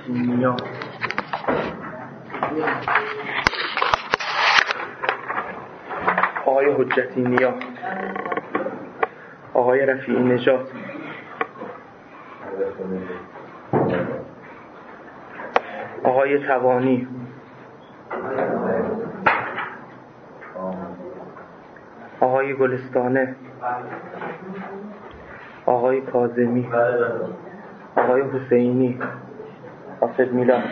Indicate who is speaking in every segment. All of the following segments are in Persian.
Speaker 1: حجتی نیا، آقای حجتی نیا، آقای رفیعی نژاد، آقای توانی، آقای گلستانه، آقای کاظمی، آقای حسینی، آصف میلاد،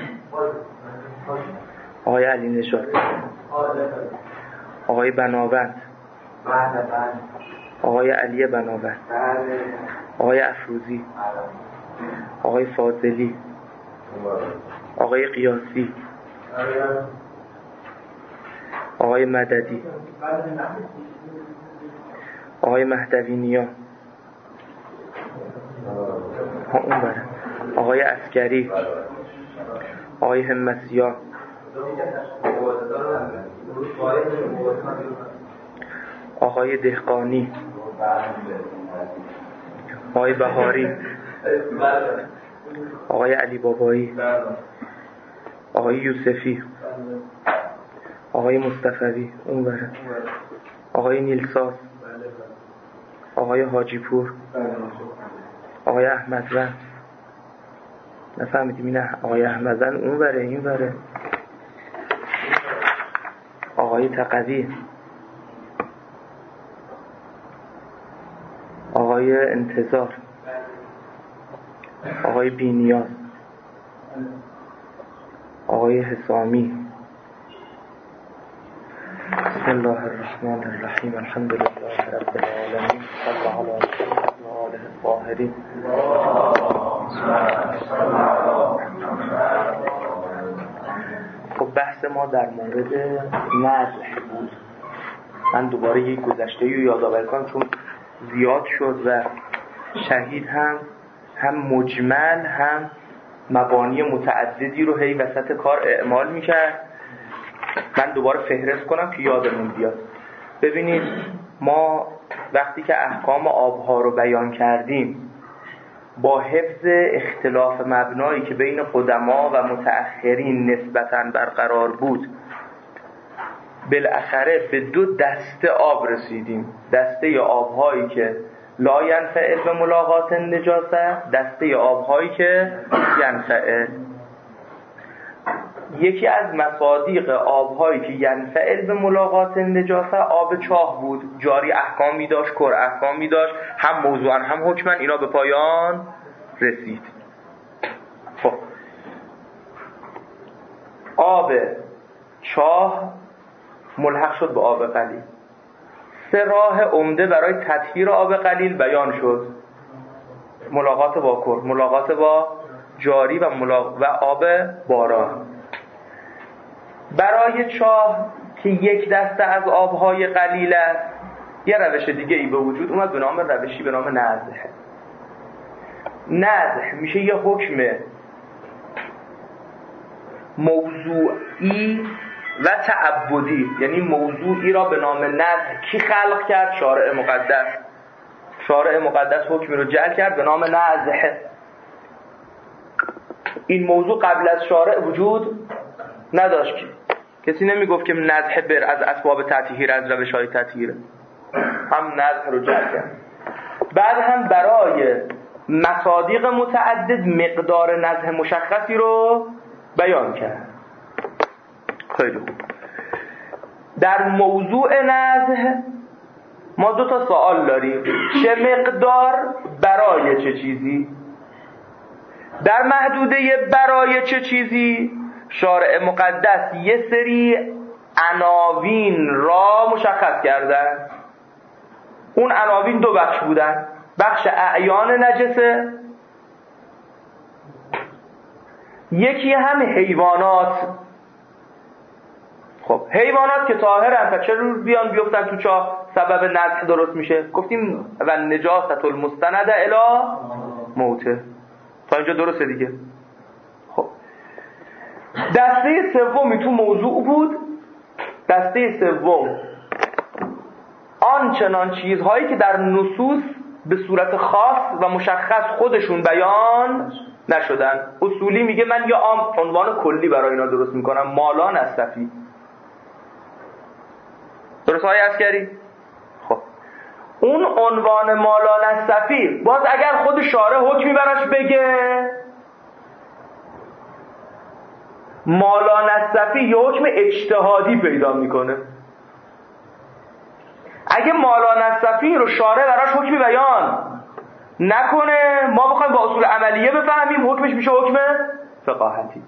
Speaker 1: آقای علی نژاد، آقای بناوند، آقای علی بناوند، آقای افروزی، آقای فاضلی، آقای قیاسی، آقای مددی، آقای مهدوی نیا، آقای عسکری، آقای همت‌زیا، آقای دهقانی، آقای بهاری، آقای علی بابایی، آقای یوسفی، آقای مصطفی اونوره، آقای نیلساز، آقای حاجی پور، آقای احمدوند، نفهمیدیم این آقای احمدوند اونوره اینوره، آقای تقوی، آقای انتظار، آقای بینیاز، آقای حسامی. بسم الله الرحمن الرحیم. الحمد لله رب العالمین. صلی علی محمد و آله الطاهرین. خب بحث ما در مورد مدح بود. من دوباره یک گذشته رو یادآوری کنم چون زیاد شد و شهید هم مجمل هم مبانی متعددی رو هی وسط کار اعمال میکرد. من دوباره فهرست کنم که یادمون بیاد. ببینید ما وقتی که احکام آبها رو بیان کردیم با حفظ اختلاف مبنایی که بین قدما و متأخرین نسبتاً برقرار بود بالاخره به دو دسته آب رسیدیم. دسته آبهایی که لا ینفعل به ملاقات النجاسه، دسته آبهایی که ینفعل. یکی از مصادیق آبهایی که ینفعل به ملاقات النجاسه آب چاه بود. جاری احکامی داشت، کر احکامی داشت، هم موضوعاً هم حکماً اینا به پایان رسید. خب آب چاه ملحق شد به آب قلیل. سه راه عمده برای تطهیر آب قلیل بیان شد: ملاقات با کر، ملاقات با جاری و آب باران. برای چاه که یک دسته از آبهای قلیل است یه روش دیگه ای به وجود اومد به نام روشی به نام نضح. نضح میشه یه حکم موضوعی و تعبدی، یعنی موضوعی را به نام نضح کی خلق کرد؟ شارع مقدس. شارع مقدس حکمی رو جعل کرد به نام نضح. این موضوع قبل از شارع وجود نداشت. کسی نمیگفت که نضح بر از اسباب تطهیر، از روش‌های تطهیره. هم نضح رو جعل کرد. بعد هم برای مصادیق متعدد مقدار نضح مشخصی رو بیان کرد. خیلی خوب. در موضوع نضح ما دو تا سوال داریم: چه مقدار برای چه چیزی؟ در محدوده برای چه چیزی شارع مقدس یه سری عناوین را مشخص کردن. اون عناوین دو بخش بودن: بخش اعیان نجسه، یکی هم حیوانات. خب حیوانات که طاهرن تا چه روز بیان بیفتن تو چاه سبب نضح درست میشه؟ گفتیم و نجاست المستند الی موته. تا اینجا درسته دیگه. خب دسته سومی تو موضوع بود. دسته سوم آنچنان چیزهایی که در نصوص به صورت خاص و مشخص خودشون بیان نشدن. اصولی میگه من یه عنوان کلی برای اینا درست میکنم، مالا نصفی. درست های عسکری؟ خب اون عنوان مالا نصفی باز اگر خود شارع حکمی براش بگه، مالا نصفی یه حکم اجتهادی پیدا میکنه. اگه مالا نصفی رو شارع براش حکمی بیان نکنه، ما بخوایم با اصول عملیه بفهمیم، حکمش میشه حکم فقاهتی.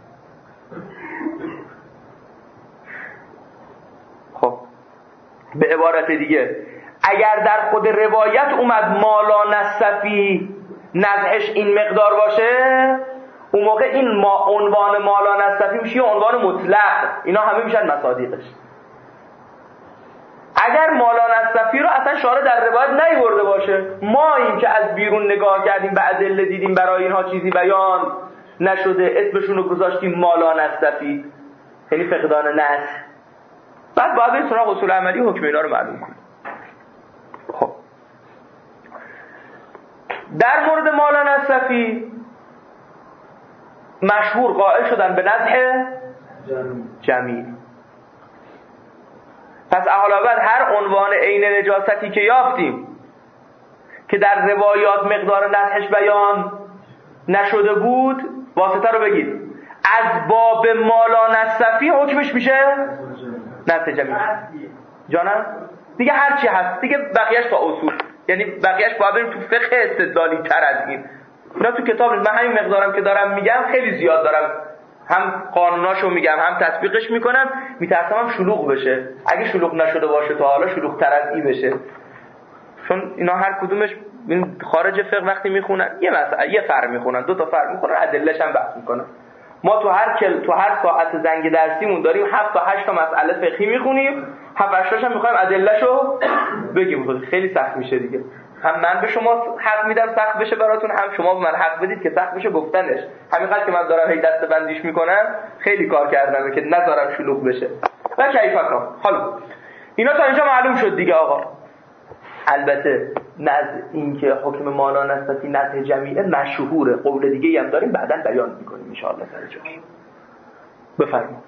Speaker 1: خب به عبارت دیگه اگر در خود روایت اومد مالا نصفی نزعش این مقدار باشه، اون موقع این عنوان مالا نصفی میشه یه عنوان مطلق، اینا همه میشن مصادیقش. اگر مالا نصفی رو اصلا شارع در روایت نیورده باشه، ما این که از بیرون نگاه کردیم به ادله دیدیم برای اینها چیزی بیان نشده، اسمشون رو گذاشتیم مالا نصفی، یعنی فقدان نص، بعد باید به سراغ اصول عملی حکم اینا رو معلوم کنیم. خب در مورد مالا نصفی مشهور قائل شدن به نزع جمیع. پس احالابد هر عنوان عین نجاستی که یافتیم که در روایات مقدار نزعش بیان نشده بود، واسطه رو بگید از باب مالا نصفی حکمش میشه نزع جمیع. جانم دیگه هر چی هست دیگه، بقیهش با اصول، یعنی بقیهش باید بریم تو فقه استدلالی تر از این. اینا تو کتاب من همین مقدارم که دارم میگم خیلی زیاد دارم، هم قانوناشو میگم هم تطبیقش میکنم، میترسم هم شلوغ بشه. اگه شلوغ نشده باشه تا حالا شلوغ تر از این بشه، چون اینا هر کدومش خارج فقه وقتی میخونن یه مسئله یه فرع میخونن، دو تا فرع میخونن، ادلهش هم بحث میکنن. ما تو هر ساعت زنگ درسیمون داریم 7 تا 8 تا مسئله فقهی میخونیم، 7 8 تاشم میخوایم ادلهشو بگیم. خیلی سخت میشه دیگه. هم من به شما حق میدم سخت بشه براتون، هم شما به من حق بدید که سخت بشه گفتنش. همینقدر که من دارم هی دسته بندیش میکنم خیلی کار کردم که نذارم شلوغ بشه. و کیفکم. حالا اینا تا اینجا معلوم شد دیگه آقا. البته نزد این که حکم مالا نصفی نزد جمیعه مشهوره، قول دیگه هم داریم بعداً بیان میکنیم ان شاء الله سر جاش. بفرمایید.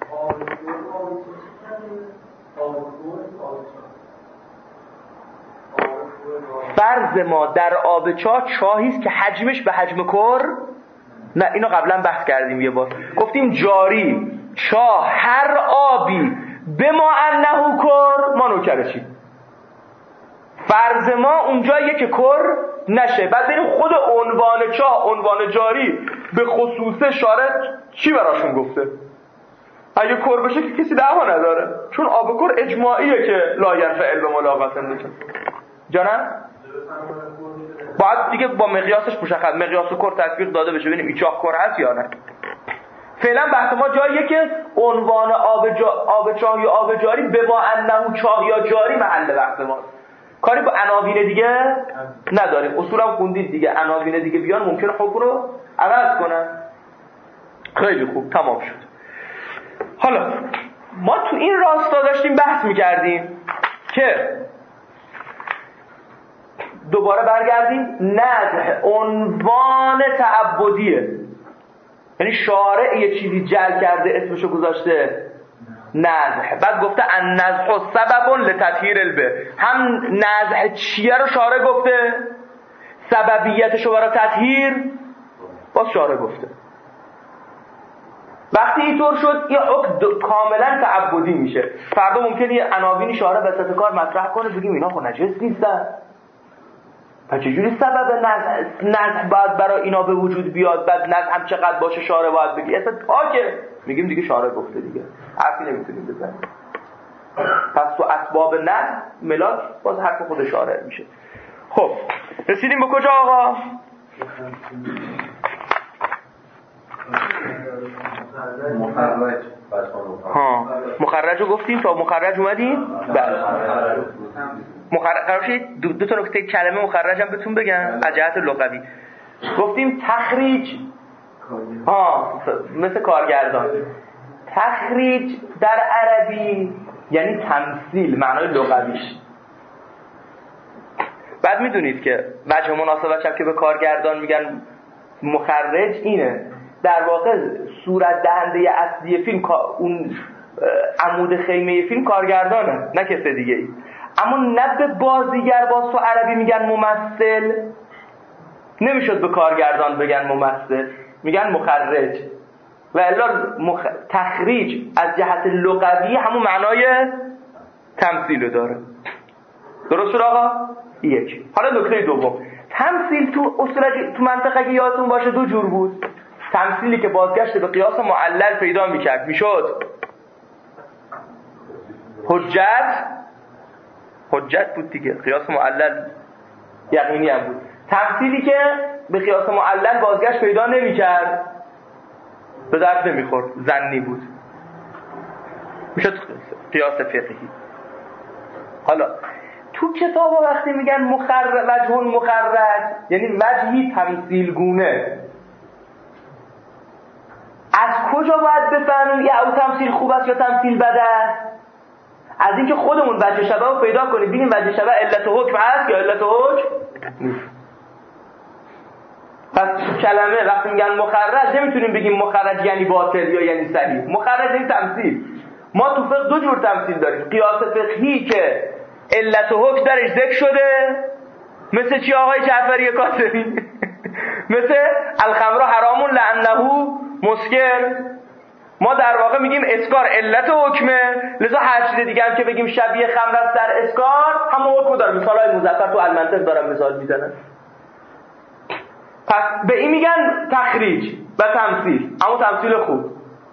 Speaker 1: فرض ما در آب چاهی است که حجمش به حجم کر، نه اینو قبلا بحث کردیم یه بار، گفتیم جاری چاه هر آبی به ما انه کر ما نوکرشیم. فرض ما اونجاییه که کر نشه. بعد بریم خود عنوان چاه، عنوان جاری به خصوص شارع چی براشون گفته. اگه کر بشه که کسی دعوا نداره، چون آب کر اجماعیه که لا ينفعل به ملاقات نمیشه. جانم باید دیگه با مقیاسش مشخص، مقیاس کر تطبیق داده بشه ببینیم این چاه کر هست یا نه. فعلا بحث ما جاییه که عنوان آب چاه یا آب جاری به ما انه چاه یا جاری محل بحث ماست. کاری با عناوین دیگه نداریم. اصولا خوندید دیگه، عناوین دیگه بیان ممکنه حکم رو عوض کنن. خیلی خوب تمام شد. حالا ما تو این راستا داشتیم بحث میکردیم که دوباره برگردیم نزع عنوان تعبدیه، یعنی شارع یه چیزی جعل کرده اسمشو گذاشته نزع، بعد گفته النزع سبب لتطهیر البه. هم نزع چیه رو شارع گفته، سببیتشو برای تطهیر باز شارع گفته. وقتی اینطور شد این حکم کاملا تعبدی میشه. فردا ممکنه یه عناوین شارع وسط کار مطرح کنه بگیم اینا خب نجس نیستن، پس چجوری سبب نزع باید برای اینا به وجود بیاد، بعد نزع هم چقدر باشه شارع باید بگی. اصلا که میگیم دیگه شارع گفته دیگه، حرفی نمیتونیم بزنیم. پس تو اسباب نزع ملاک باز حرف خود شارع میشه. خب رسیدیم به کجا آقا؟ مخرج رو گفتیم، تا مخرج اومدیم. بله مخرج دو تا نکته کلمه مخرج هم بهتون بگم از جهت لغوی. گفتیم تخریج مثل کارگردان. تخریج در عربی یعنی تمثیل، معنای لغویش. بعد میدونید که وجه مناسبت هم که به کارگردان میگن مخرج اینه در واقع صورت دهنده اصلی فیلم اون عمود خیمه فیلم کارگردانه نه کس دیگه ای. اما نه به بازیگر باز تو عربی میگن ممثل، نمیشد به کارگردان بگن ممثل، میگن مخرج. و الا تخریج از جهت لغوی همون معنای تمثیل داره. درست شد آقا؟ یک. حالا نکته دوم، تمثیل تو اصول تو منطقه اگه یادتون باشه دو جور بود. تمثیلی که بازگشت به قیاس معلل پیدا میکرد میشد حجت بود دیگه، قیاس معلل یقینی هم بود. تمثیلی که به قیاس معلل بازگشت پیدا نمیکرد به درد نمیخورد، ظنی بود، میشد قیاس فقهی. حالا تو کتابا وقتی میگن وجه مخرج یعنی وجهی تمثیل گونه، از کجا باید بفهمیم یا او تمثیل خوب است یا تمثیل بد است؟ از اینکه خودمون وجه شبه رو پیدا کنیم ببینیم وجه شبه علت حکم هست یا علت حکم نیست. پس کلمه وقتی میگن مخرج نمیتونیم بگیم مخرج یعنی باطل یا یعنی صحیح. مخرج یعنی تمثیل. ما تو فقه دو جور تمثیل داریم، قیاس فقهی که علت حکم درش ذکر شده، مثل چی آقای جعفری کاسبی؟ مثل الخمر حرامون لانه مسکر. ما در واقع میگیم اسکار علت حکمه، لذا هر چیز دیگه هم که بگیم شبیه خمر است در اسکار همون حکم داره. مثالای مزفر تو المنطق دارم مثال میزنن. پس به این میگن تخریج و تمثیل، اما تمثیل خوب.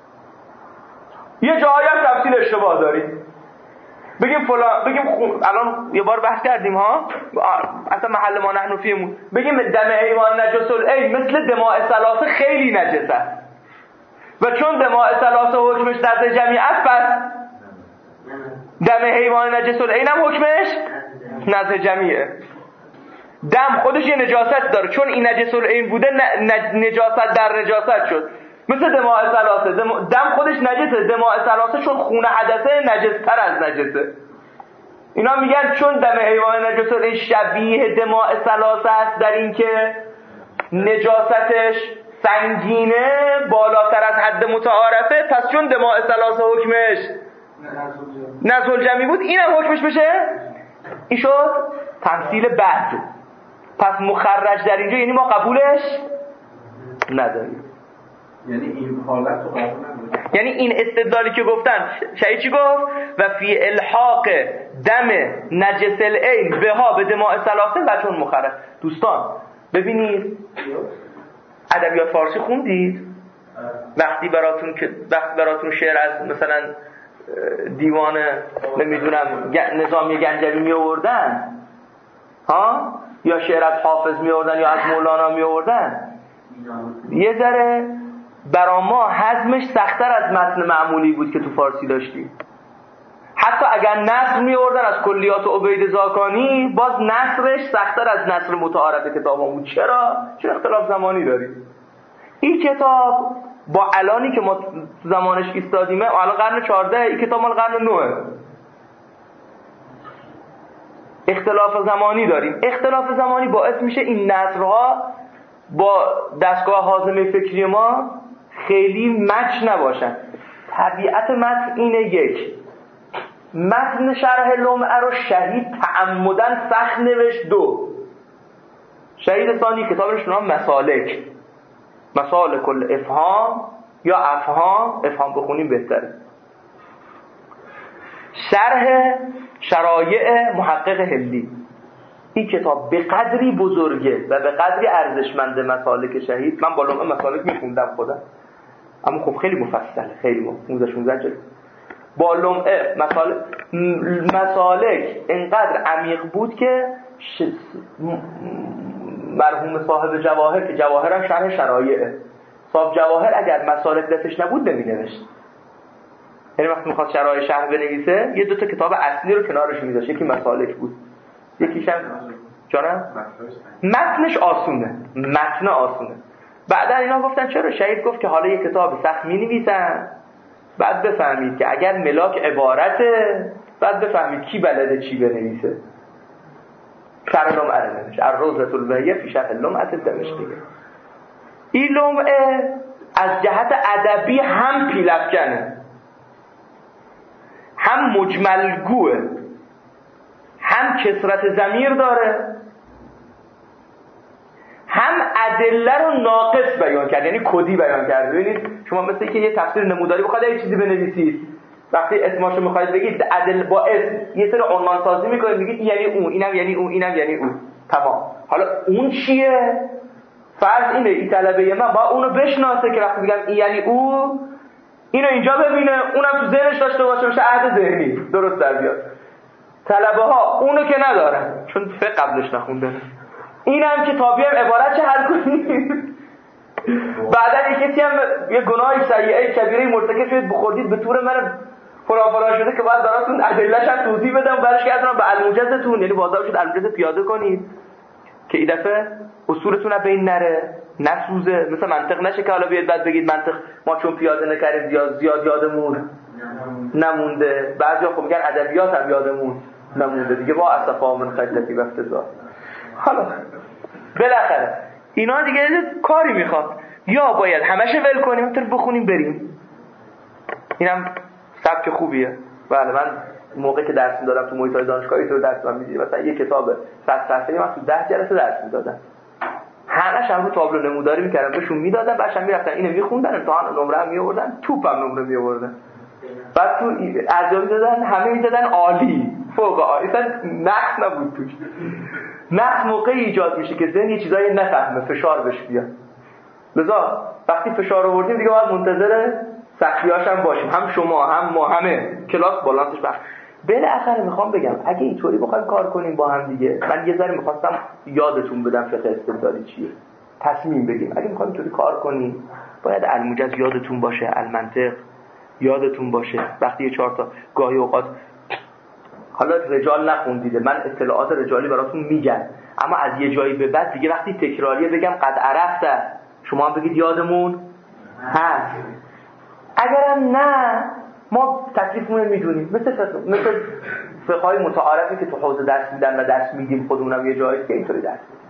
Speaker 1: یه جایی هم تمثیل اشتباه داریم، بگیم الان یه بار بحث کردیم ها، اصلا محل ما نحن فیمون، بگیم دم حیوان نجس العین مثل دماء ثلاثه خیلی نجس است و چون دماء ثلاثه حکمش نزد جمعی است پس دم حیوان نجس العین هم حکمش نزد جمعیه. دم خودش یه نجاست داره، چون این نجس العین بوده نجاست در نجاست شد، مثل دماء ثلاثه. دم خودش نجسه، دماء ثلاثه چون خون حدثه نجستر از نجسه. اینا میگن چون دم حیوان نجس العین شبیه دماء ثلاثه است در این که نجاستش سنگینه بالاتر از حد متعارفه، پس چون دماء ثلاثه حکمش نزول جمعی بود اینم حکمش بشه، این شد تمثیل بد. پس مخرج در اینجا یعنی ما قبولش نداریم.
Speaker 2: یعنی این حالت رو قبول نداریم.
Speaker 1: یعنی این استدلالی که گفتن شاید چی گفت؟ و فی الحاق دم نجس العین بها به دماء ثلاثه و چون مخرج. دوستان ببینید ادبیات فارسی خوندید؟ وقتی براتون شعر از مثلا دیوان نمیدونم نظامی گنجوی می آوردن ها، یا شعر از حافظ می آوردن یا از مولانا می آوردن، یه ذره برا ما هضمش سخت‌تر از متن معمولی بود که تو فارسی داشتیم. حتی اگر نثر می آوردن از کلیات عبید زاکانی باز نثرش سخت‌تر از نثر متعارف کتابمون بود. چرا؟ چون اختلاف زمانی داریم. این کتاب با الانی که ما زمانش ایستادیمه، الان قرن 14، این کتاب مال قرن 9. اختلاف زمانی داریم. اختلاف زمانی باعث میشه این نثرها با دستگاه هاضمه فکری ما خیلی مچ نباشن. طبیعت متن اینه، یک، متن شرح لمعه رو شهید تعمدن سخت نوشت. دو، شهید ثانی کتابش نام مسالک، مسالک الافهام یا افهام بخونیم بهتره، شرح شرایع محقق هندی. این کتاب به قدری بزرگه و به قدری ارزشمند مسالک شهید. من با لمعه مسالک میخوندم خودم، اما خب خیلی مفصله، خیلی 15 جلد. با لمعه مسالک اینقدر عمیق بود که مرحوم صاحب جواهر که جواهر هم شرح شرایعه، صاحب جواهر اگر مسالک دستش نبود نمی‌نوشت. یعنی وقتی می‌خواست شرایع شرح بنویسه یه دو تا کتاب اصلی رو کنارش می‌ذاشت، یکی مسالک بود یکیش هم متنش آسونه، متن آسونه. بعدا اینا گفتن چرا؟ شهید گفت که حالا یه کتاب سخت می‌نویسن بعد بفهمید که اگر ملاک عبارته بعد بفهمید کی بلده چی بنویسه. شرح لمعه نوشت، الروضة البهیة فی شرح لمعة الدمشقیه. این لمعه از جهت ادبی هم پیلفکنه، هم مجملگوه، هم کثرت ضمیر داره، هم ادله رو ناقص بیان کرد، یعنی کدی بیان کرد. ببینید شما مثل اینکه یه تفسیر نموداری بخواید یه چیزی بنویسید، وقتی اسمشو میخواید بگید ادله با اسم یه سری عنوان سازی میکنید، میگید یعنی اون، اینم یعنی اون، اینم یعنی اون، تمام. حالا اون چیه؟ فرض اینه این طلبه من با اونو بشناسه که وقتی میگم این یعنی اون، اینو اینجا ببینه، اونم تو ذهنش داشته باشه، بشه عهد ذهنی درست در بیاد. طلبه ها اونو که ندارن چون فقه قبلش نخوندن. اینم که تا بیایم عبارت چه حل کنیم. بعدا یه کسی هم یه گناه سیئه کبیره مرتکب شد بخوردید به طور من فلان شده که بعد براتون ادله‌اش هم توضیح بدم، برش گردونم به الموجزتون، یعنی بازار شد الموجز پیاده کنید که این دفعه اصولتون به این نره، نسوزه، مثل منطق نشه که حالا بیاد بعد بگید منطق ما چون پیاده نکردیم زیاد یادمون نمونده. بعضیا خب میگن ادبیات هم یادمون نمونده دیگه، با اسفا من خجلتی و افتضاح. حالا بالاخره اینا دیگه کاری میخواد، یا باید همش ول کنیم تا بخونیم بریم. اینم سبک خوبیه. بله من موقعی که درس میدادم تو محیط‌های دانشگاهی تو درس میدادم، مثلا یه کتاب 100 صفحه‌ای من تو 10 جلسه درس میدادم، همش هم رو تابلو نموداری میکردم بهشون میدادم، بعدش هم میرفتن اینو میخوندن، امتحان نمره هم میآوردن، توپم نمره میآوردن. بعد تو ارزیابی دادن همه میدادن عالی، فوق عالی، اصلا نقص نبود توش. نقص موقعی ایجاد میشه که ذهن یه چیزایی نفهمه، فشار بهش بیاد. لذا وقتی فشار آوردیم دیگه باید منتظر سختیاش هم باشیم، هم شما هم ما، همه کلاس بالانسش بخش. بالاخره میخوام بگم اگه اینطوری بخوایم کار کنیم با هم دیگه، من یه ذره میخواستم یادتون بدم فقه استدلالی چیه، تصمیم بگیم اگه میخوایم اینطوری کار کنیم باید الموجز یادتون باشه، المنطق یادتون باشه. وقتی یه 4 تا گاهی اوقات حالا رجال نخوندیده، من اطلاعات رجالی براتون میگم، اما از یه جایی به بعد دیگه وقتی تکراریه بگم قد عرفته، شما هم بگید یادمون هست. اگرم نه ما تکلیفمون میدونیم، مثل فقهای متعارفی که تو حوزه درس میدن و درس میدیم خودمونم یه جایی که اینطوری درس میدیم.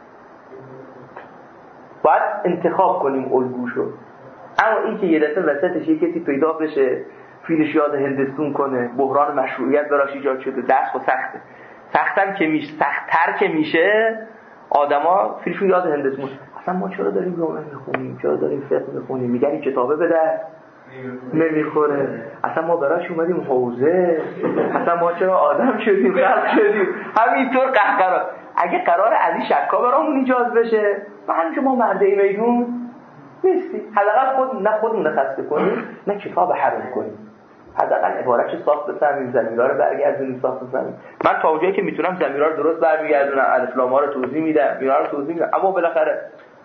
Speaker 1: باید انتخاب کنیم الگوشو. اما این که یه دفعه وسطش یه کسی پیدا بشه فیلش یاد هندستون کنه، بحران مشروعیت براش ایجاد شده، درس خود سخته. سختم که میشه، سخت‌تر که میشه آدما فیلشون یاد هندستون. اصلا ما چرا داریم جامعه میخونیم، چرا داریم فقه میخونیم؟ میگن این کتابه به درد نمیخوره. اصلا ما براش اومدیم حوزه، اصلا ما چرا آدم شدیم، خلق شدیم، همینطور قهقرا. اگه قرار از این شکا برامون ایجاد بشه، بعد که ما مرده میدون نیستی، حداقل خودمون خسته کنیم، نه کتاب حرام کنیم، حداقل عبارتش ساخت بفهمیم، ضمیرها رو برگردونیم ساخت بفهمیم. من تا اونجایی که میتونم ضمیرها رو درست برمیگردونم، الف لام ها رو توضیح میدم، اینا رو توضیح میدم، اما بالاخره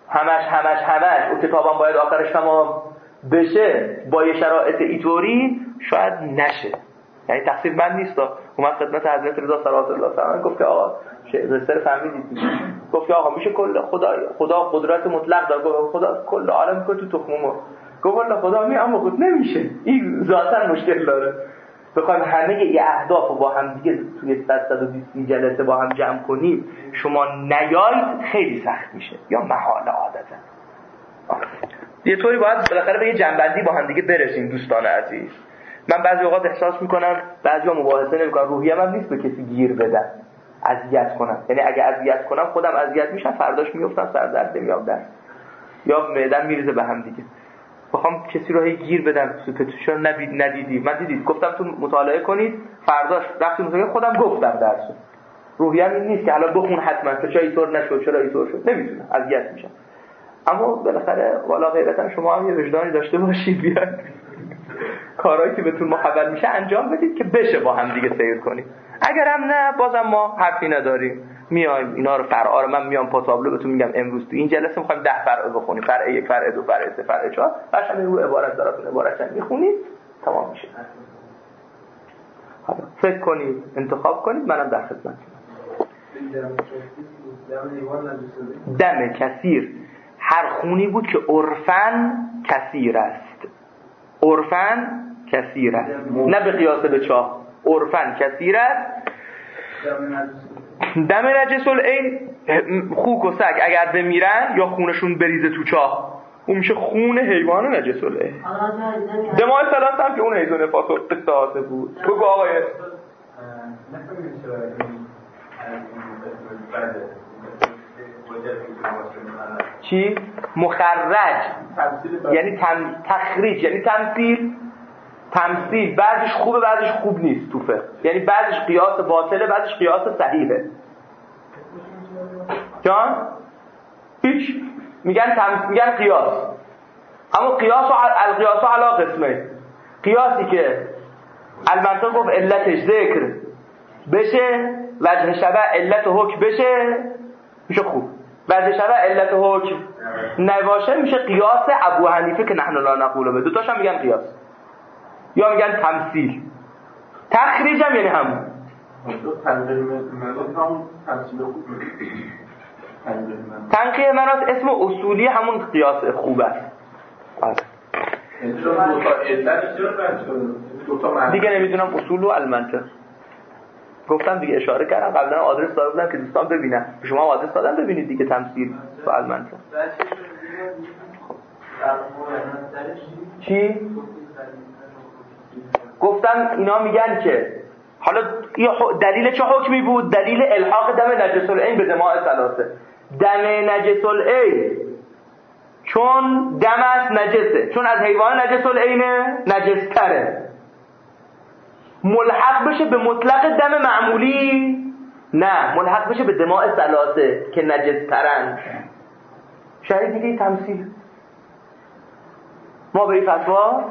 Speaker 1: همش اون کتابم باید آخرش تمام بشه با یه شرایط اینطوری شاید نشه. یعنی تقصیر من نیست. اومد خدمت حضرت رضا صلوات الله علیه گفت که آقا رساله فهمیدید، گفت که آقا میشه کل خدا قدرت مطلق داره، گفت خدا کل عالم میکنه تو تخم مرغ، گفت والله خدا اما خود نمیشه، این ذاتاً مشکل داره. بخوایم همه یه اهدافو با هم دیگه توی 120 جلسه با هم جمع کنیم، شما نیایید خیلی سخت میشه یا محال عادتا. یه طوری باید بالاخره به یه جنبندی با هم دیگه برسیم دوستان عزیز. من بعضی اوقات احساس میکنم بعضیا مباحثه نمیکنن، روحیم هم نیست به کسی گیر بدم، اذیت کنم. یعنی اگه اذیت کنم خودم اذیت میشم، فرداش میافتم سر درد نمیام درس یا معده‌ام میریزه به هم دیگه. بخوام کسی رو گیر بدم سوپتوشن ندیدی، من دیدید گفتم تو مطالعه کنید، فرداش رفتم مطالعه خودم گفتم درسو. روحیم این نیست که حالا بخون حتما که چرا اینطور نشد، چرا اینطور شد، نمیتونم، اذیت میشم. اما بالاخره والا غیرتا شما هم یه وجدانی داشته باشید، بیاد کارهایی که بهتون محول میشه انجام بدید که بشه با هم دیگه سیر کنید. اگرم نه بازم ما حرفی نداریم، میایم اینا رو فرعا رو من میام پا تابلو بهتون میگم امروز تو این جلسه میخوایم 10 فرع بخونیم، فرع 1 فرع 2 فرع 3 فرع 4، بعدش رو عبارت داراتون عبارت میخونید تمام میشه. حالا فکر کنید، انتخاب کنید، منم در خدمتتونم. دم کثیر هر خونی بود که عرفاً کثیر است، عرفاً کثیر است، نه به قیاس به چاه، عرفاً کثیر است. دم نجس العین خوک و سگ اگر بمیرن یا خونشون بریزه تو چاه اون میشه خون حیوان نجس العین. دماء ثلاث هم که اون حیض و نفاس و قصه بود. بگو آقای چی؟ مخرج یعنی تخریج، یعنی تمثیل بعضیش خوبه بعضیش خوب نیست تو فقه، یعنی بعضیش قیاس باطله بعضیش قیاس صحیحه. جان؟ هیچ میگن قیاس، اما القیاس علی قسمه. قیاسی که المنطق گفت علتش ذکر بشه، وجه شبه علت حکم بشه میشه خوب، وجه شبه علت حکم نباشه میشه قیاس ابو حنیفه که نحن لا نقول به. دو تاشم میگن قیاس یا میگن تمثیل. تخریج هم یعنی همون تنقیه مناط اسم اصولی همون قیاس خوب است. دیگه نمیدونم اصول و المنطق گفتم دیگه، اشاره کردم قبلا، آدرس داده بودم که دوستان ببینن، شما آدرس دادم ببینید دیگه تمثیل و المنطق. چی؟ گفتم اینا میگن که حالا دلیل چه حکمی بود؟ دلیل الحاق دم نجس العین به دماء ثلاثه. دم نجس العین چون دم است نجسه، چون از حیوان نجس العینه نجستره، ملحق بشه به مطلق دم معمولی؟ نه، ملحق بشه به دماء ثلاثه که نجسترن. شاید دیگه تمثیل ما به این فتوا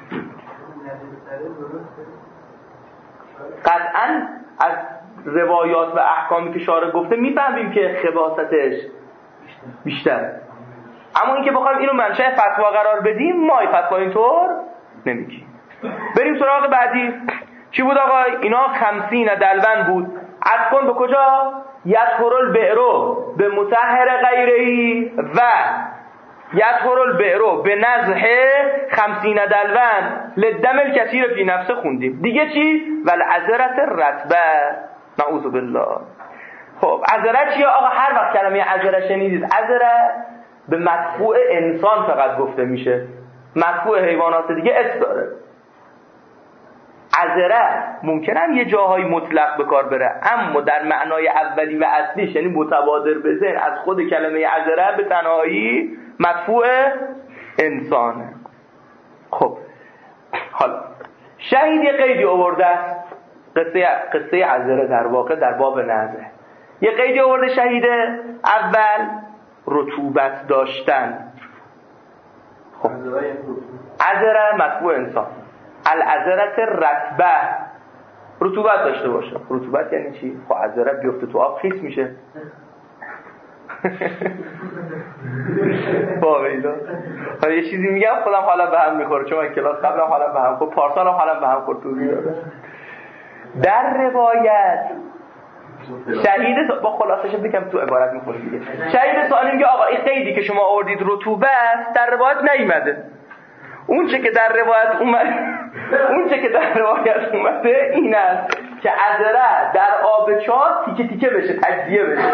Speaker 1: قطعا از روایات و احکامی که شارع گفته میفهمیم که خباثتش بیشتره، اما اینکه بخوایم اینو منشأ فتوا قرار بدیم ما فتوا اینطور نمیگیم. بریم سراغ بعدی. چی بود آقا؟ اینا 50 دلون بود. عد کن به کجا؟ یدخل البئر به مطهر غیرهی و یدخل البئر به نزح 50 دلون لدم الکثیر فی نفسه خوندیم. دیگه چی؟ والعذرة الرطبه. نعوذ بالله. خب عذره چیه آقا؟ هر وقت کلمه عذره شنیدید، عذره به مدفوع انسان فقط گفته میشه، مدفوع حیوانات دیگه اسم داره. عذره ممکنه یه جاهای مطلق به کار بره، اما در معنای اولی و اصلیش یعنی متبادر به ذهن از خود کلمه عذره به تنهایی مدفوع انسانه. خب حالا شهید یه قیدی آورده است، قصه عذره در واقع در باب نزع یه قیدی آورده شهیده. اول رطوبت داشتن. خب عذره مدفوع انسان، العذرة الرطبه رطوبت داشته باشه. رطوبت یعنی چی؟ خب عذره بیفته تو آب خیس میشه. باویلا حالا یه چیزی میگم خودم حالا به هم میخوره، چون من کلاس قبلم حالا به هم خورد، پارسالم حالا به هم خورد. در روایت شهید با خلاصش بگم تو عبارت میخوره دیگه. شهید سوالی میگه آقا این قیدی که شما آوردید رطوبت در روایت نیومده. اون چه که در روایت اومده این است که عذره در آب چاه تیکه تیکه بشه، تجزیه بشه.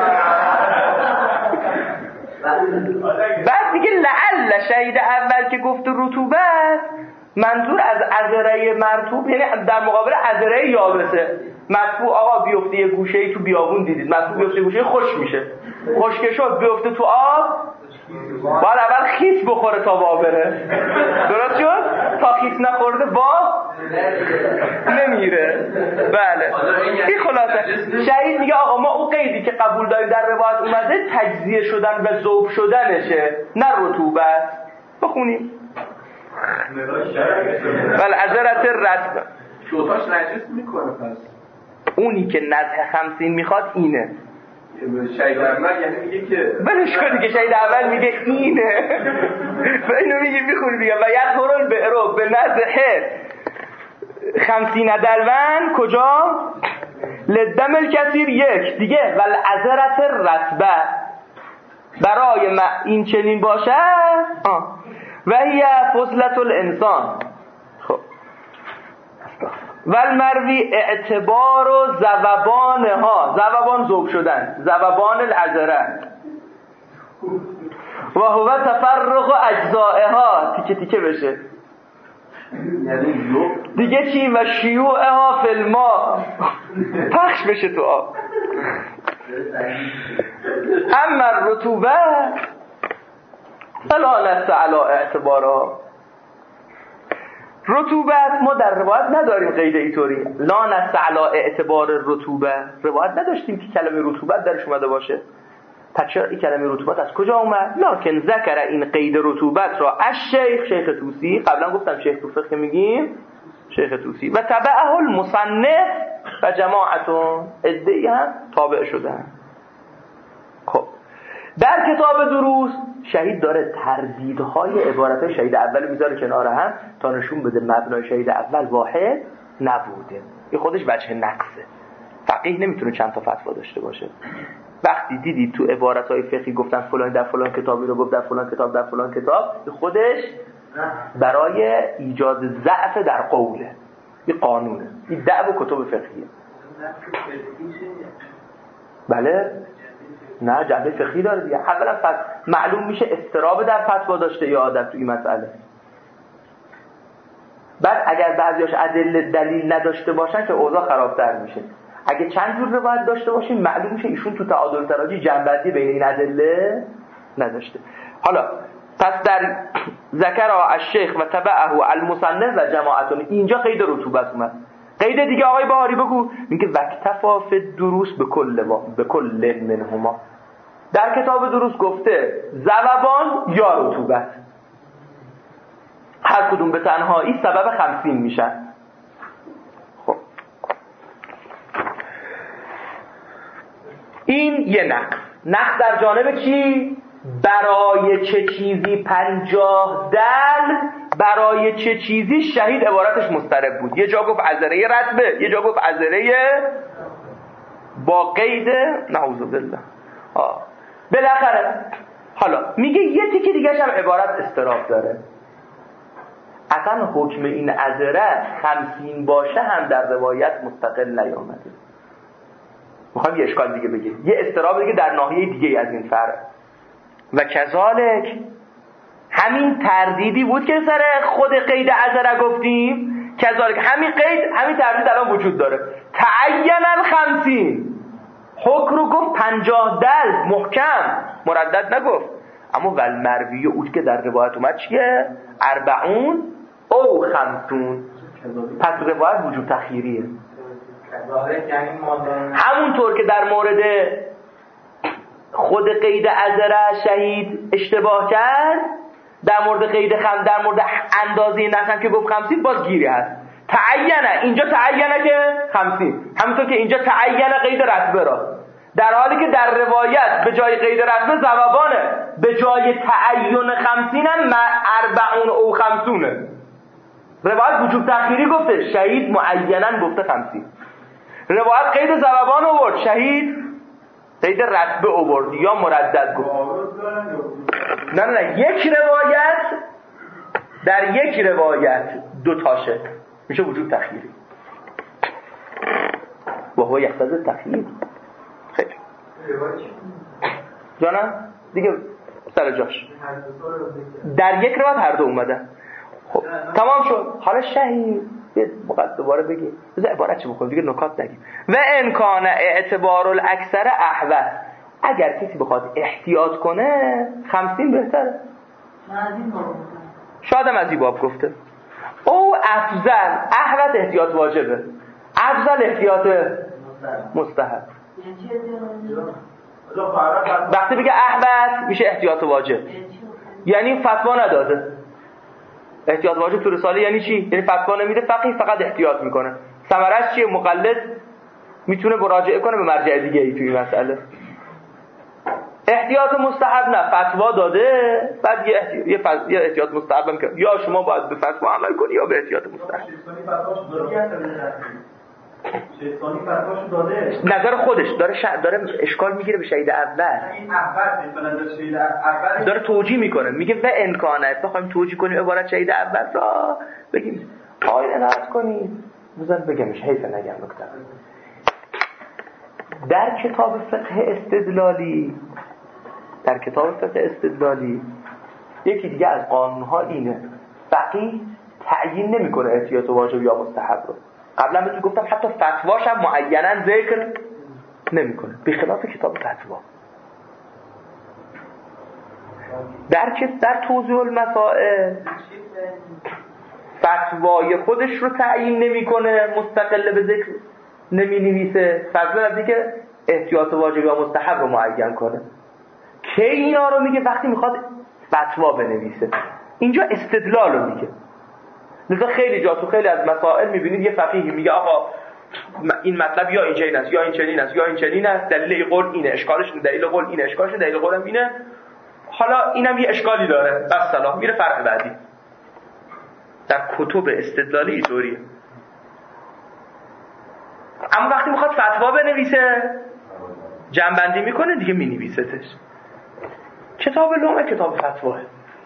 Speaker 1: بعد دیگه لعل شهید اول که گفت رطوبت منظور از عذره مرطوب یعنی در مقابل عذره یابسه. مدفوع آقا بیفته یه گوشه‌ای تو بیابون دیدید، مدفوع بیفته یه گوشه خشک میشه، خشک شد بیفته تو آب باید اول خیس بخوره تا با بره. درست شد؟ تا خیس نخورده با نمیره. بله این خلاصه. شهید میگه آقا ما اون قیدی که قبول داریم در روایت اومده تجزیه شدن و ذوب شدنشه، نه رطوبت. بخونیم والعذرة الرطبه.
Speaker 2: دوتاش نجس میکنه. پس
Speaker 1: اونی که نزح 50 میخواد اینه.
Speaker 2: شهید اول یعنی میگه که
Speaker 1: بلش کنی که شهید اول میگه اینه و اینو میگه میخونی دیگه. و یدخل البئر به نزح 50 دلون کجا؟ لدم الکثیر یک دیگه. والعذرة الرطبه برای این چنین باشه و هی فضلة الانسان. خب والمروی اعتبار و ذوبانها، ذوبان ذوب شدن، ذوبان العذره و هو تفرق اجزائها، تیکه تیکه بشه دیگه چی؟ و شیوعها فی الماء، پخش بشه تو آب. اما الرطوبه فلا نص علی اعتبارها. رطوبت ما در روایت نداریم قید اینطوری، لا نص علی اعتبار رطوبه، روایت نداشتیم که کلمه رطوبت درش اومده باشه. پس چرا این کلمه رطوبت از کجا اومد؟ لکن ذکر این قید رطوبت را از شیخ طوسی، قبلا گفتم شیخ تو فقه میگیم شیخ طوسی، و تبعه المصنف و جماعتون، عده‌ای هم تابع شدن. خب در کتاب دروس شهید داره تردیدهای عبارتهای شهید اول میذاره کنار هم تا نشون بده مبنای شهید اول واحد نبوده. این خودش وجه نقصه. فقیه نمیتونه چند تا فتوا داشته باشه. وقتی دیدی تو عبارتهای فقهی گفتن فلان در فلان کتابی رو گفت، در فلان کتاب در فلان کتاب، خودش برای ایجاد ضعف در قوله. این قانونه، این دعو کتب فقهیه. بله؟ نه جنبه فقهی داره دیگه. اولا معلوم میشه استراب در فتوا داشته یا عادت تو این مسئله. بعد اگر بعضیاش ادله دلیل نداشته باشن که اوضاع خرابتر میشه. اگه چند جور روایت داشته باشیم معلوم میشه ایشون تو تعادل تراجی جنبندی بین این ادله نداشته. حالا پس در ذکر الشیخ و تبعه المصنف و جماعتون، اینجا قید رطوبت اومد. قید دیگه آقای بهاری بگو. میگه وکتفا فی دروس به کل منهما. در کتاب دروس گفته ذوبان یا رطوبت، هر کدوم به تنهایی سبب 50 میشن. خب این یه نقص در جانب چی؟ برای چه چیزی 50 دل، برای چه چیزی شهید عبارتش مضطرب بود. یه جا گفت عذره رتبه، یه جا گفت عذره با قید نعوذ بالله. بالاخره حالا میگه یه تیکه دیگه هم عبارت استراب داره. اصلا حکم این عذره 50 باشه هم در روایت مستقل نیامده. میخوام یه اشکال دیگه بگیم، یه استراب دیگه در ناحیه دیگه از این فرق. و کذالک همین تردیدی بود که سر خود قید عذره گفتیم، کذالک همین قید، همین تردید الان وجود داره. تعین ال50، حکم رو گفت 50 دل محکم، مردد نگفت. اما والمروی اوت که در روایت اومد چیه؟ 40 او 50. پس روایت وجود تخییریه. همونطور که در مورد خود قید عذره شهید اشتباه کرد، در مورد قید در مورد اندازه نقص که گفت 50 باز گیری هست. تعینه، اینجا تعینه که 50، همونطور که اینجا تعینه قید رتبه را، در حالی که در روایت به جای قید رتبه ذوبانه، به جای تعین 50 هم 40 او 50. روایت وجوب تأخیری گفته، شهید معیناً گفته 50. روایت قید ذوبان آورد، شهید قید رتبه آورد یا مردد گفت. نه یک روایت در یک روایت دو تاشه میشه وجوب تأخیری و هو یقتضی تأخیر. خیلی جانم دیگه سر جاش در یک روایت هر دو اومدن. خب تمام شد. حالا شهید بخواد دوباره بگی بذار عبارت چی بکنم دیگه، نکات نگیم. و امکان اعتبار الاکثر احوط، اگر کسی بخواد احتیاط کنه 50 بهتره. شاید هم از این باب گفته او افضل، احوط احتیاط واجبه، افضل احتیاط مستحب. وقتی بگه احوط میشه احتیاط واجب، یعنی فتوا نداده. احتیاط واجب تو رساله یعنی چی؟ یعنی فتوا نمیده، فقیه فقط احتیاط میکنه. ثمرش چیه؟ مقلد میتونه مراجعه کنه به مرجع دیگه ای توی مسئله. احتیاط مستحب نه، فتوا داده بعد یه احتیاط مستحب هم کرد، یا شما باید به فتوا عمل کنی یا به احتیاط مستحب. شیطانی فتواشو داده، نظر خودش داره اشکال میگیره به شهید اول. این اول مثلا شهید اول داره توجیه میکنه، میگه و امکانه بخوایم توجیه کنیم عبارت شهید اول را بگیم آیه نقد کنیم. بذار بگمش حیف نگم نکته. در کتاب فقه استدلالی در کتاب فقه استدلالی یکی دیگه از قانون‌ها اینه، فقیه تعیین نمی‌کنه احتیاط واجب یا مستحب رو. قبلا بهتون گفتم حتی فتواش هم معیناً ذکر نمی‌کنه، به خلاف کتاب فتوا. در توضیح المسائل فتوای خودش رو تعیین نمی‌کنه، مستقل به ذکر نمی‌نویسه، فضلا از اینکه احتیاط واجب یا مستحب رو معین کنه. که اینا رو میگه وقتی میخواد فتوا بنویسه، اینجا استدلال رو میگه. لذا خیلی جا تو خیلی از مسائل میبینید یه فقیهی میگه آقا این مطلب یا این چنین است یا این چنین است یا این چنین است، دلیل این قول اینه، اشکالش اینه، دلیل قول اینه، اشکالش اینه، دلیل قولم اینه، حالا اینم یه اشکالی داره، بس سلام، میره فرع بعدی. در کتب استدلالی اینطوریه. اما وقتی میخواد فتوا بنویسه جنبندی میکنه دیگه، مینویستش. کتاب لومه کتاب فتواه.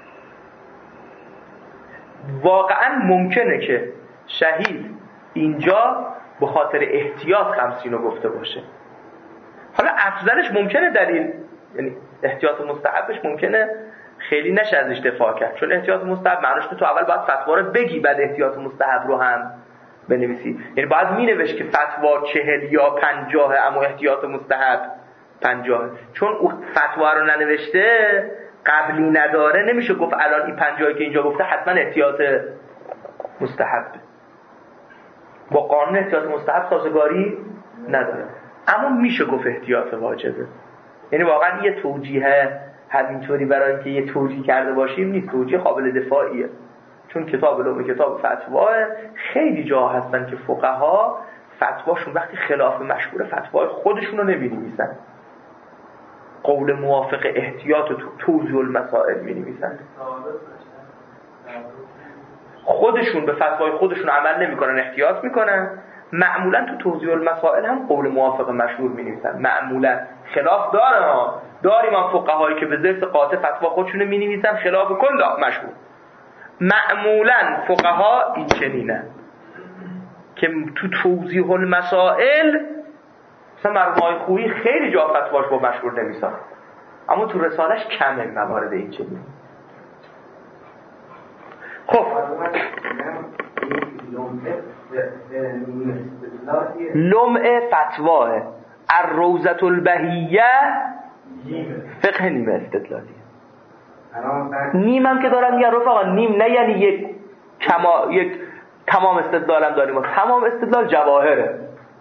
Speaker 1: واقعا ممکنه که شهید اینجا به خاطر احتیاط خمسینو گفته باشه. حالا افضلش ممکنه دلیل، یعنی احتیاط مستحبش ممکنه خیلی نشه ازش دفاع کرد، چون احتیاط مستحب معناش تو اول باید فتوا رو بگی بعد احتیاط مستحب رو هم بنویسی. یعنی باید مینوشت که فتوا 40 یا 50 اما احتیاط مستحب 50. چون فتوا رو ننوشته قبلی نداره، نمیشه گفت الان این 50 که اینجا گفته حتما احتیاط مستحب. با قانون احتیاط مستحب سازگاری نداره، اما میشه گفت احتیاط واجبه. یعنی واقعا یه توجیه همینطوری برای اینکه یه توجیه کرده باشیم نیست، توجیه قابل دفاعیه. چون کتاب لوم کتاب فتوا خیلی جا هستن که فقها فتواشون وقتی خلاف مشهور فتوای خودشون رو نمی‌نویسن، قول موافق احتیاط و توضیح المسائل می‌نویسن. خودشون به فتوای خودشون عمل نمی‌کنن، احتیاط می‌کنن. معمولا تو توضیح المسائل هم قول موافق مشهور می‌نویسن. معمولا خلاف داریم هم فقهایی که به ذات قاطع فتوا خودشون می‌نویسن خلاف کل مشهور. معمولا فقها این چنینه که تو توضیح المسائل مثلا مرحوم خویی خیلی جا فتواش با مشهور نمیسن، اما تو رسالش کمه موارد این چنین. خب لمع فتواه الروضة البهیه فقه نیمه استدلالی. نیم هم که دارم میگن رفقا، نیم نه یعنی یک تمام استدلال هم داریم، تمام استدلال جواهره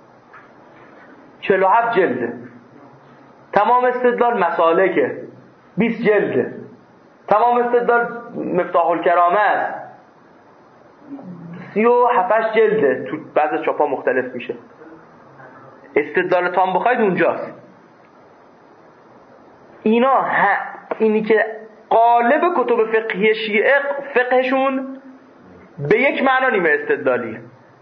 Speaker 1: 47 جلده، تمام استدلال مسالکه 20 جلده، تمام استدلال مفتاح الکرامه است 37 جلده، تو بعضی چاپا مختلف میشه. استدلال تام بخواید اونجاست. اینا اینی که قالب کتب فقهی شیعه فقهشون به یک معنا نیمه استدلالیه.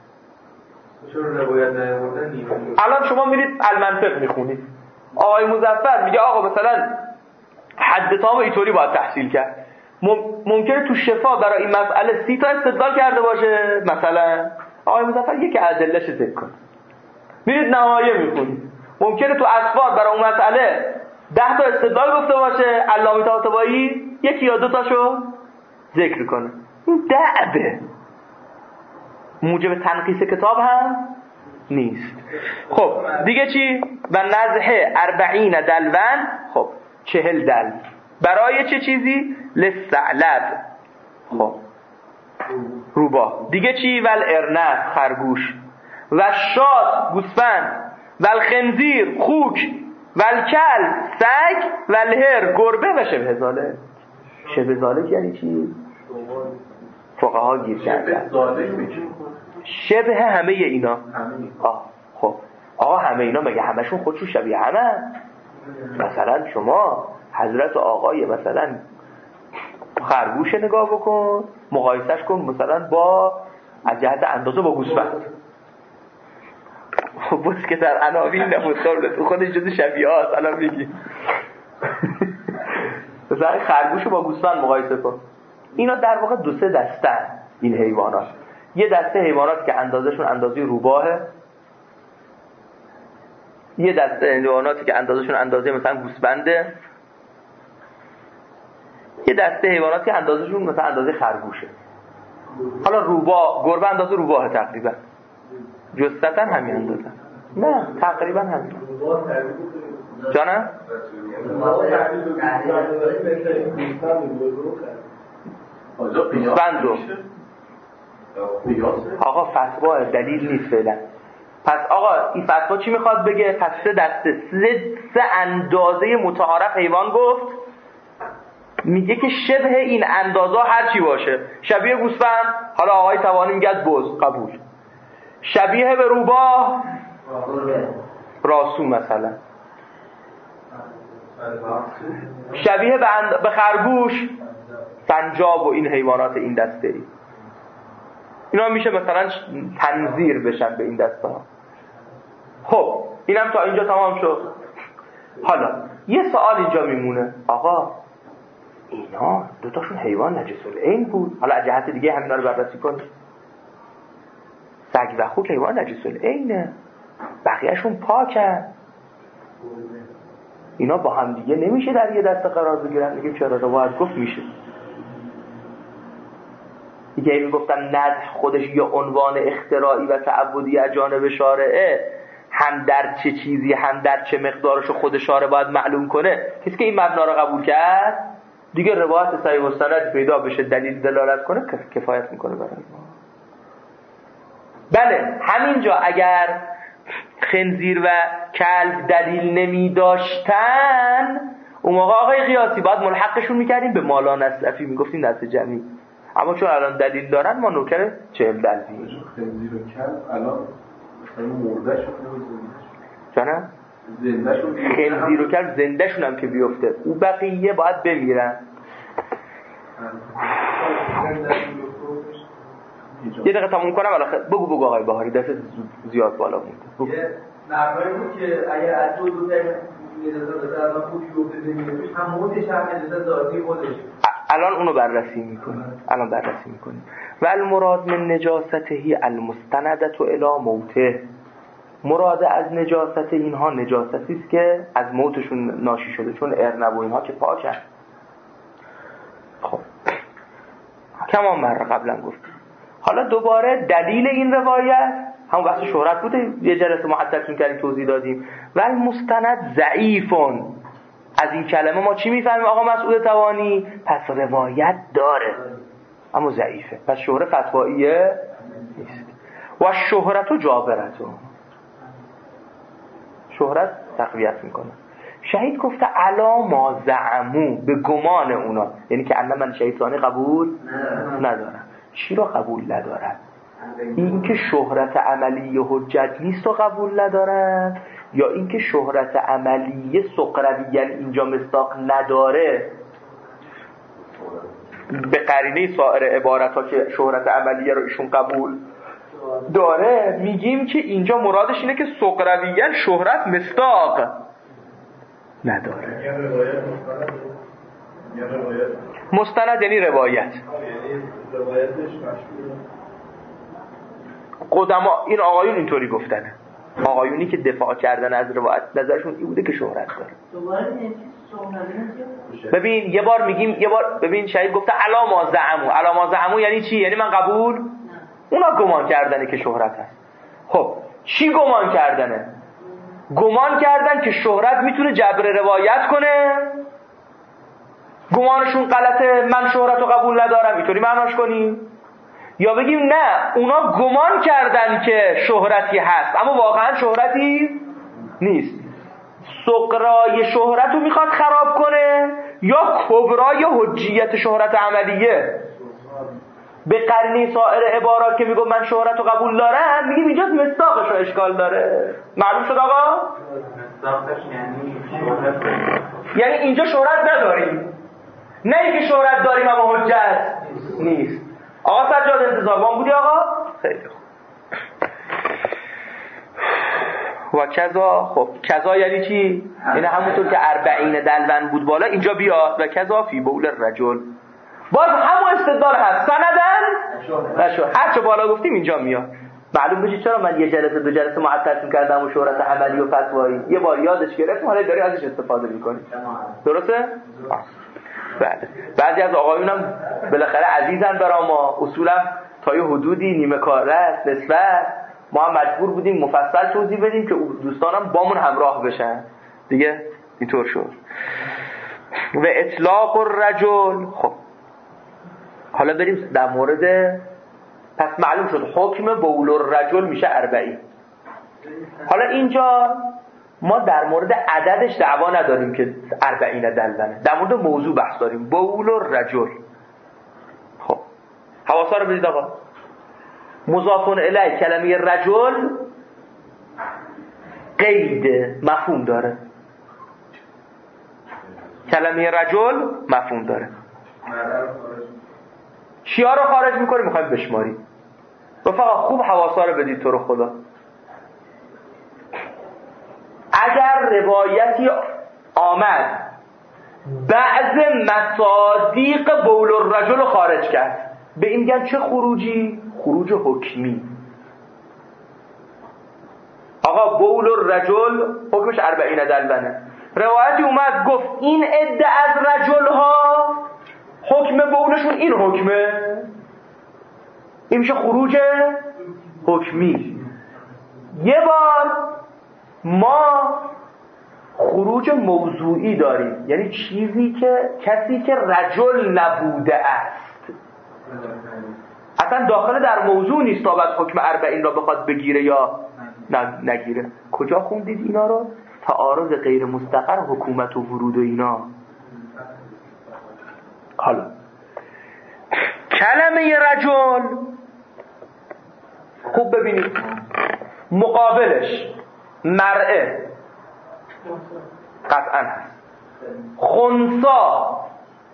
Speaker 1: الان شما میرید المنطق میخونید، آقای مظفر میگه آقا مثلا حد تام اینطوری باید تحصیل کرد. ممکنه تو شفا برای این مسئله 30 تا استدلال کرده باشه، مثلا آقای مظفر یک ادلهش ذکر کنه. میرید نهایه میخونید، ممکنه تو اسفار برای اون مسئله 10 تا استدلال گفته باشه، علامه طباطبایی یکی یا 2 تاشو ذکر کنه. این دعبه موجب تنقیص کتاب هم نیست. خب دیگه چی؟ و نزحه 40 دلون، خب 40 دل برای چه چیزی؟ للثعلب، خب روباه. دیگه چی؟ ول ارنب خرگوش، و شاد گوسفند، ول خنزیر خوک، ول کل سگ، ول هر گربه و شبه ذالک. شبه ذالک یعنی چی؟ فقها گیر کردن شبه همه اینا. خب آقا همه اینا مگه همشون خودشون شبیه همه؟ مثلا شما حضرت آقای مثلا خرگوش نگاه بکن، مقایسش کن مثلا با از جهت اندازه با گوسفند. بس که در عناوین نبود خودش جز شبیه هاست. الان میگی مثلا خرگوش با گوسفند مقایسه کن. اینا در واقع 2-3 دسته این حیوانات. یه دسته حیوانات که اندازشون اندازه روباهه، یه دسته حیواناتی که اندازشون اندازه مثلا گوسفنده، یه دسته حیواناتی اندازشون مثلا اندازه خرگوشه. حالا روباه، گربه اندازه روباه تقریبا. جثتا همین اندازه. نه تقریبا همین. جانم؟ بندو آقا فتوا دلیل نیست فعلا. پس آقا این فتوا چی میخواد بگه؟ پس سه دسته سه اندازه متعارف حیوان گفت، میگه که شبه این اندازه هر چی باشه. شبیه گوسفند حالا آقای توانی میگه بز، قبول. شبیه به روباه راسو مثلا. شبیه به خرگوش سنجاب و این حیوانات این دسته ای. اینا میشه مثلا تنظیر بشن به این دسته ها. خب اینم تا اینجا تمام شد. حالا یه سوال اینجا میمونه، آقا اینا دوتاشون حیوان نجس العین بود، حالا از جهت دیگه همینا رو بررسی کنیم. سگ و خوک حیوان نجس العینه، بقیه‌شون پاکن، اینا با هم دیگه نمیشه در یه دسته قرار بگیرن. میگه چرا؟ روایت گفت میشه. دیگه میگفتن نزح خودش یا عنوان اختراعی و تعبدی از جانب شارعه، هم در چه چیزی هم در چه مقدارشو خود شارع باید معلوم کنه. کسی که این مبنا رو قبول کرد دیگه روایت صحیح مستند پیدا بشه دلیل دلالت کنه کفایت میکنه برای ما. بله همینجا اگر خنزیر و کلب دلیل نمی داشتن اون موقع آقای قیاسی باید ملحقشون میکردیم به مالا نصرفی، میگفتیم دست جمعی. اما چون الان دلیل دارن ما نوکر 40 دلیل.
Speaker 2: خنزیر و کلب الان مثلا مرده شد
Speaker 1: جانم؟ خنزیر و کلب زنده شون هم که بیفته، او بقیه باید بمیرن. یه دقیقه تموم کنم الان. بگو آقای بهاری، دست زیاد بالا مونده.
Speaker 3: یه نقایی بود که اگه از دو تا اجازه داده الان خوبی گفته نمیدونیش هم موتش هم اجازه ذاتی خودش.
Speaker 1: الان اونو بررسی میکنیم. و المراد من نجاستهی المستندة الی موته. مراد از نجاست اینها نجاستی است که از موتشون ناشی شده، چون ارنب و اینها که پاکن. خب کما مره قبلا گفتیم. حالا دوباره دلیل این روایت همون بحث شهرت بوده، یه جلسه معطلتون کردیم توضیح دادیم. و المستند ضعیفون. از این کلمه ما چی میفهمیم آقا مسعود توانی؟ پس روایت داره اما ضعیفه، پس شهرت فتواییه نیست. و شهرت و جابرتو، شهرت تقویت میکنه. شهید گفته علا ما زعمو، به گمان اونا، یعنی که انا من شهیدانی قبول ندارم. چی رو قبول ندارن؟ این که شهرت عملی حجت نیست و قبول ندارن، یا این که شهرت عملی سقروی اینجا مصداق نداره؟ به قرینه سایر عبارت ها که شهرت عملیه رو ایشون قبول داره، میگیم که اینجا مرادش اینه که سقرویاً شهرت مصداق نداره. مستند یعنی روایت. قدما این آقایون اینطوری گفتنه، آقایونی که دفاع کردن از روایت نظرشون این بوده که شهرت داره. ببین یه بار ببین شهید گفته علا ما زعمو یعنی چی؟ یعنی من قبول، اونا گمان کردنه که شهرت هست. خب چی گمان کردنه؟ گمان کردن که شهرت میتونه جبر روایت کنه. گمانشون غلطه، من شهرت رو قبول ندارم، اینطوری معناش کنیم؟ یا بگیم نه اونا گمان کردن که شهرتی هست اما واقعا شهرتی نیست. صغرای شهرت رو میخواد خراب کنه یا کبرای حجیت شهرت عملیه؟ به قرینه سایر عبارات که میگم من شهرت رو قبول دارم، میگیم اینجا مصداقش رو اشکال داره. معلوم شد آقا؟
Speaker 3: مصداقش
Speaker 1: یعنی اینجا شهرت نداریم، نه اینکه شهرت داریم اما حجت نیست. آقا سجاد انتظاربان بودی آقا؟ خیلی خوب. و کذا، خب کذا یعنی چی؟ یعنی همونطور که 40 دلون بود بالا اینجا بیاد و کذا فی بول الرجل، باز همون استدلال هست سندن نشو، هر چه بالا گفتیم اینجا میاد. معلوم بشه چرا من یه جلسه دو جلسه معطل می‌کردم و شهرت عملی و فتوایی یه بار یادش گرفتم، حالا داری ازش استفاده می‌کنی. درسته؟ بله. بعضی از آقایونم بالاخره عزیزن برای ما، اصولا تا یه حدودی نیمه کاره است نسبت، ما هم مجبور بودیم مفصل توضیح بدیم که دوستانم بامون همراه بشن دیگه. اینطور شد. و اطلاق الرجل. خب حالا بریم در مورد، پس معلوم شد حکم بول الرجل میشه 40. حالا اینجا ما در مورد عددش دعوا نداریم که 40 دلبنه، در مورد موضوع بحث داریم، بول الرجل. خب حواسا رو بدید آقا. مضاف الیه کلمه رجل قید مفهوم داره. کلمه رجل مفهوم داره. چیا رو خارج میکنه؟ میخوایم بشماریم. رفقا خوب حواسا رو بدید تو رو خدا. اگر روایتی آمد بعض مصادیق بول الرجل رو خارج کرد، به این میگن چه خروجی؟ خروج حکمی. آقا بول الرجل حکمش 40 دلبنه. روایتی اومد گفت این عده از رجل ها حکم بولشون این حکمه، این میشه خروج حکمی. یه بار ما خروج موضوعی داریم، یعنی چیزی که کسی که رجل نبوده است اصلا داخل در موضوع نیست تا بعد حکم 40 را بخواد بگیره یا نگیره. کجا خوندید اینا رو؟ تعارض غیر مستقر حکومت و ورود و اینا. حالا کلمه رجل خوب ببینید، مقابلش مرئه قطعا هست، خنثا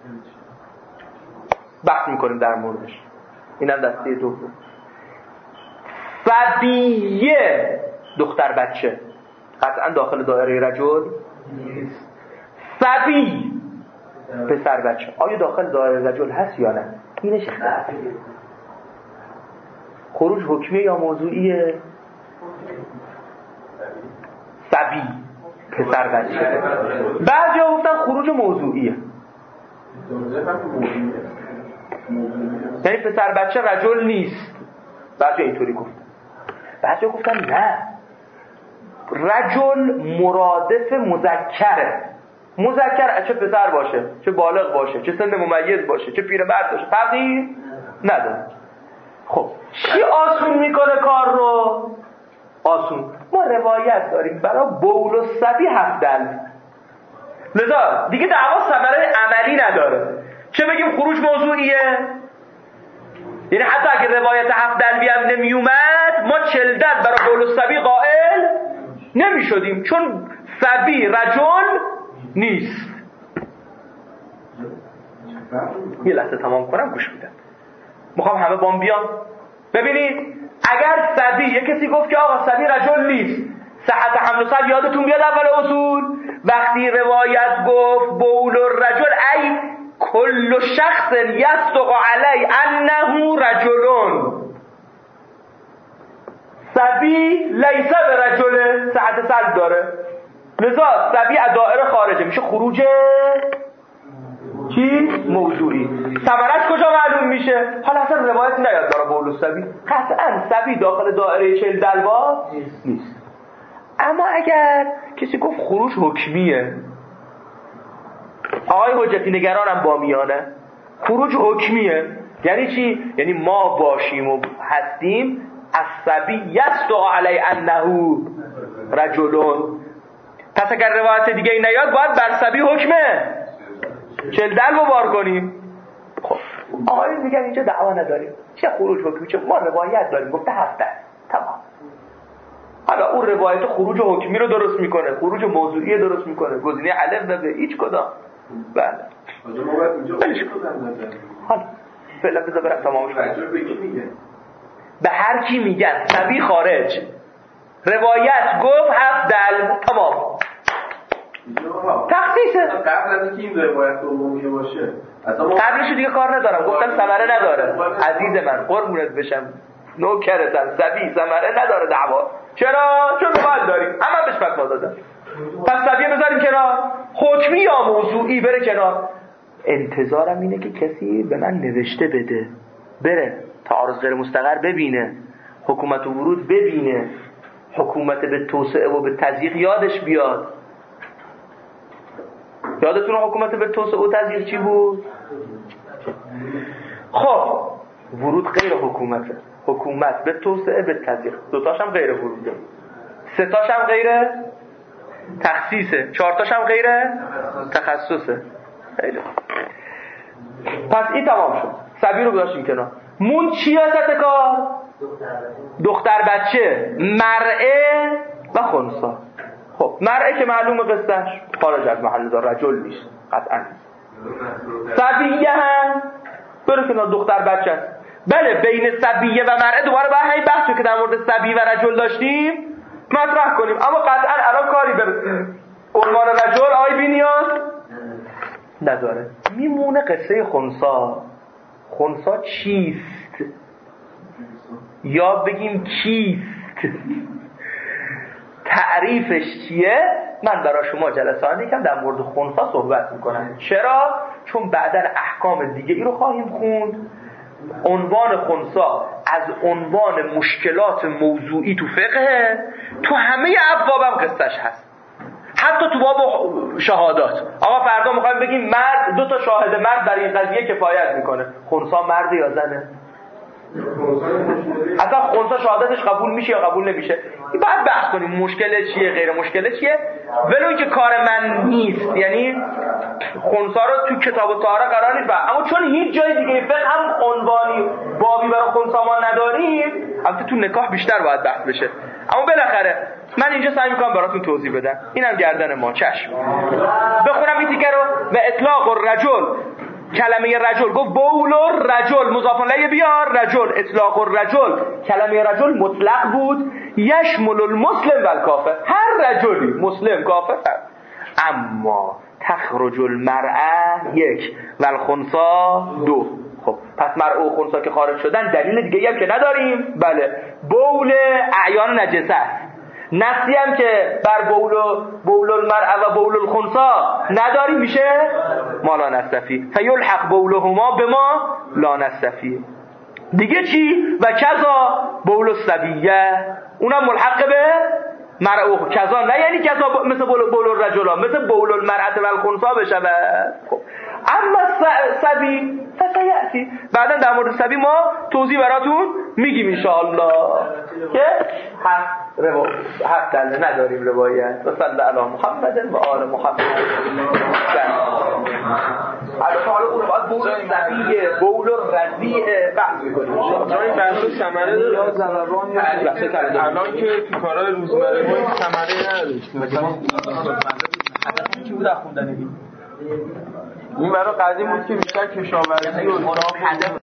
Speaker 1: بحث میکنیم در موردش، اینم دسته دوم. صبیه دختر بچه قطعا داخل دایره رجل نیست. صبی پسر بچه آیا داخل دایره رجل هست یا نه؟ اینش اختلاف. خروج حکمی یا موضوعیه؟ صبی پسر بچه. بعضی ها گفتن خروج موضوعیه، یعنی پسر بچه رجل نیست. بعضی اینطوری گفتن. بعضی گفتن نه، رجل مرادف مذکره. مذکر چه پسر باشه، چه بالغ باشه، چه سن ممیز باشه، چه پیرمرد باشه، تغییر نداره. خب چی آسون میکنه کار رو؟ آسون. ما روایت داریم برای بول و صبی 7 دلو، لذا دیگه دعوا ثمره عملی نداره. چه بگیم خروج موضوعیه؟ یعنی حتی اگه روایت 7 دلوی هم نمی اومد ما 40 دل برای بول و صبی قائل نمی شدیم، چون صبی رجل نیست. یه لحظه تمام کنم گوش میدم، میخوام همه بام بیان. ببینید اگر صبی، یه کسی گفت که آقا صبی رجل نیست، صحت حمل و سقل یادتون بیاد اول اصول وقتی روایت گفت بول الرجل ای کل شخص یصدق علی انه رجلون، صبی لیس برجل، صحت سلب داره، لذا صبی از دایره خارجه، میشه خروج چی؟ موضوعی. ثمرش کجا معلوم میشه؟ حالا اصلا روایت نیاد برای بول و صبی، قطعا صبی داخل دایره 40 دلوا نیست. اما اگر کسی گفت خروج حکمیه، آقای حجتی نگرانم با میانه، خروج حکمیه یعنی چی؟ یعنی ما باشیم و هستیم الصبی یصدق علی انه رجلون. پس اگر روایت دیگه ای نیاد باید بر صبی حکمه 40 دلو بار کنیم. خب آقای میگن اینجا دعوا نداریم، چه خروج حکمی، چه ما روایت داریم گفته 7 دل، تمام. حالا اون روایت خروج حکمی رو درست میکنه، خروج موضوعی درست میکنه، گزینه الف نده هیچ کدام. بله حالا فعلا بذار برم تمامش کنم. به هر کی میگن صبی خارج، روایت گفت 7 دل، تمام تخصیصه.
Speaker 2: قبل از اینکه این روایت عمومی باشه
Speaker 1: قبلش دیگه کار ندارم، گفتم ثمره نداره. عزیز من قربونت بشم، نوکرتم، صبی ثمره نداره دعوا. چرا؟ چون روایت داریم، اما بهش فتوا دادم. پس صبیه بذاریم کنار، حکمی یا موضوعی بره کنار. انتظارم اینه که کسی به من نوشته بده، بره تعارض غیر مستقر ببینه، حکومت و ورود ببینه، حکومت به توسعه و به تضییق یادش بیاد. یادتون حکومت به توسعه و تضییق چی بود؟ خب ورود غیر حکومته، حکومت به توسعه به تضییق، دوتاش هم غیر وروده، سه تاش هم غیر تخصیصه، چهار تاش هم غیر تخصصه. خیلی پس این تمام شد، سبی رو گذاشتیم کنار. مون چی وسط کار؟ دختر بچه، مرعه و خنثی. خب مرعه که معلومه قصهش خارج از محل دار رجل میشه قطعا. سبیه هم بره کنار، دختر بچه است. بله بین سبیه و مرعه دوباره باید همین بحثو که در مورد سبی و رجل داشتیم مطرح کنیم، اما قطعا الان کاری به عنوان رجل آی بینیاز نداره. میمونه قصه خنثی. خنثی چیست؟ یا بگیم کیست؟ تعریفش چیه؟ من برای شما جلسات یکم در مورد خنثی صحبت میکنم. چرا؟ چون بعداً احکام دیگه ای رو خواهیم خوند. عنوان خنثی از عنوان مشکلات موضوعی تو فقه، تو همه ابوابم قصهش هست، حتی تو باب شهادات. آقا فردا میخوایم بگیم مرد، دو تا شاهد مرد برای این قضیه کفایت میکنه، خنثی مرد یا زنه؟ اصلا خنثی شهادتش قبول میشه یا قبول نمیشه؟ این باید بحث کنیم مشکل چیه غیر مشکل چیه، ولو اینکه کار من نیست. یعنی خنثی رو تو کتاب طهاره قرار نیست، اما چون هیچ جای دیگه فقه هم عنوانی بابی برای خنثی ما نداریم، البته تو نکاح بیشتر باید بحث بشه، اما بالاخره من اینجا سعی میکنم براتون توضیح بدم. اینم گردن ما، چشم. بخونم این تیکه رو. و اطلاق الرجل، کلمه رجل گفت بول الرجل مضاف الیه بیار رجل، اطلاق الرجل کلمه رجل مطلق بود، یشمل المسلم و الکافر، هر رجلی مسلم کافر. اما تخرج المرأه یک و الخنثی دو. خب پس مرأه و خنثی که خارج شدن دلیل دیگه هم که نداریم. بله بول اعیان نجسه است. نصی هم که بر بول المرأه و بول الخنثی نداریم، میشه ما لا نستفی، فیلحق بولهما به ما لا نستفی. دیگه چی؟ و کذا بول الصبیه، اونم ملحق به مرأه و کذا، نه یعنی کذا مثل بول الرجل، مثل بول المرأه و الخنثی بشه. خب اما صبی فسیأتی، بعدا در مورد صبی ما توضیح براتون میگیم ان شاء الله که حق دلیل نداریم روایت. و صلی علی محمد و آل محمد. حالا اون رو باید بول صبیه بول رضیه بحث کنیم.
Speaker 4: این بحث ثمره داره یا ضربان یا الان که تو کارهای روزمره ما این ثمره نداشت. مثلا
Speaker 1: چی بود خوندن این
Speaker 4: برای قدیم بود که بیشتر کشاورزی و